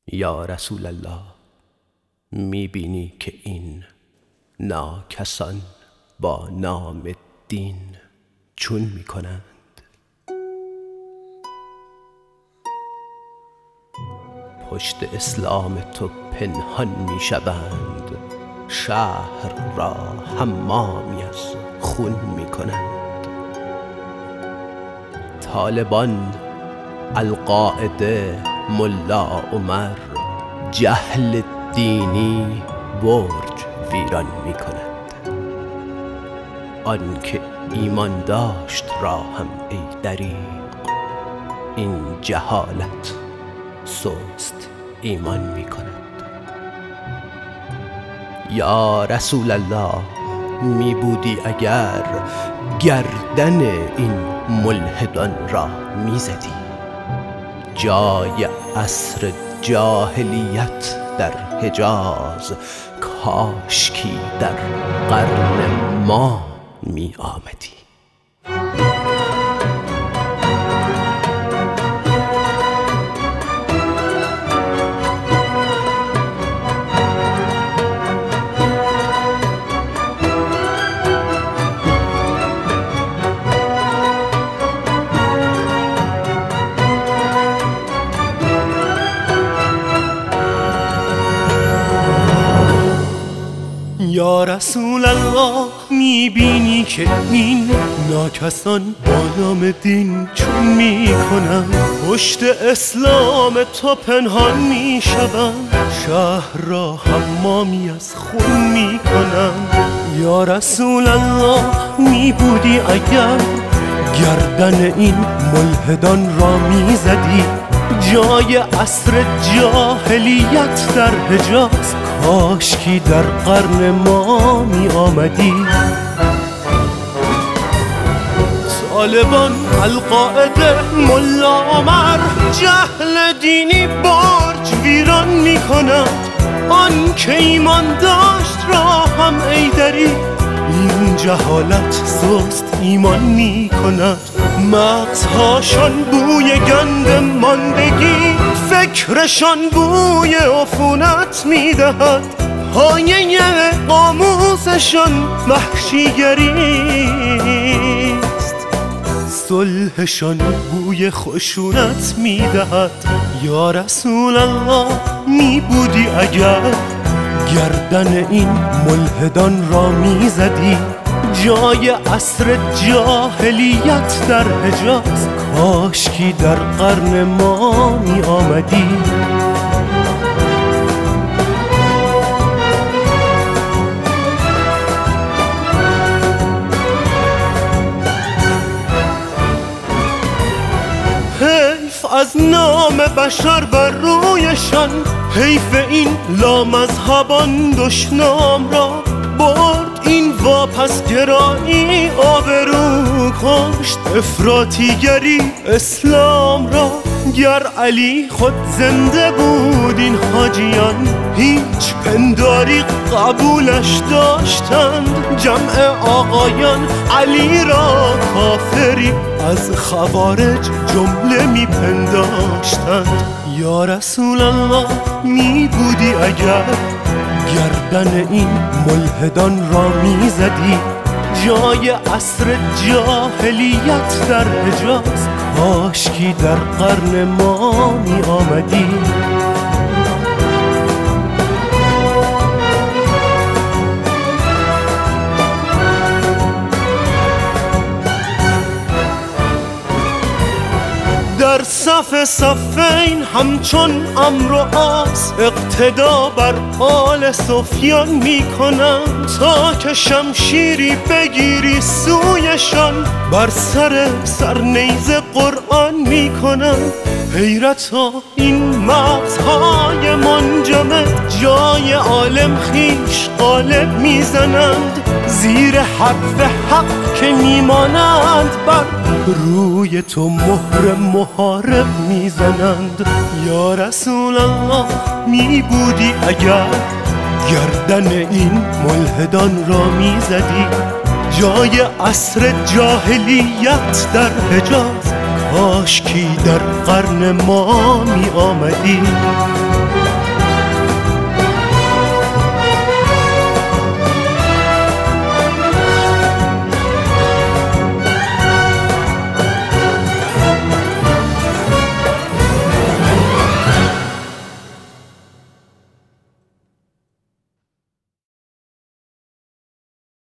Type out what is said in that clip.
یا رسول الله، میبینی که این ناکسان با نام دین چون میکنند؟ پشت اسلام تو پنهان میشوند، شهر را حمامی از خون میکنند. طالبان، القاعده، ملا عمر، جهل دینی برج ویران میکنند. آن که ایمان داشت را هم ای دریغ، این جهالت سست ایمان میکند. یا رسول الله، می بودی اگر گردن این ملحدان را میزدی، جای عصر جاهلیت در حجاز کاشکی در قرن ما می آمدی. یا رسول الله، میبینی که این ناکسان با نام دین چون میکنن؟ پشت اسلام تو پنهان میشوند، شهر را حمامی از خون میکنن. یا رسول الله، میبودی اگر گردن این ملحدان را میزدی، جای عصر جاهلیت در حجاز کاشکی در قرن ما می آمدی. طالبان، القاعده، ملا عمر، جهل دینی برج ویران می کند. آن که ایمان داشت را هم ای دری، این جهالت سست ایمان می کند. مغزهاشان بوی گند ماندگی، فکرشان بوی عفونت میدهد. پایه قاموسشان وحشیگریست، صلحشان بوی خشونت میدهد. یا رسول الله، میبودی اگر گردن این ملحدان را میزدی، جای عصر جاهلیت در حجاز کاشکی در قرن ما می آمدی. حیف از نام بشر بر رویشان، حیف این لامذهبان دشنام را. برد این واپس گرایی آبرو کشت، افراطیگری اسلام را. گر علی خود زنده بود این حاجیان، هیچ پنداری قبولش داشتند. جمع آقایان علی را کافری از خوارج جمله می پنداشتند. یا رسول الله، می بودی اگر گردن این ملحدان را میزدی، جای عصر جاهلیت در حجاز کاشکی در قرن ما می آمدی. در صف صفین همچون عمرو و عاص، اقتدا بر آل سفیان میکنم. تا که شمشیری بگیری سویشان، بر سر نیزه قرآن میکنم. حیرتا این مغزهای منجمد، جای عالم خیش غالب میزنند. زیر حرف حق که میمانند، بر روی تو مهر محارب میزنند. یا رسول الله، میبودی اگر گردن این ملحدان را میزدی، جای عصر جاهلیت در حجاز کاشکی در قرن ما می آمدی.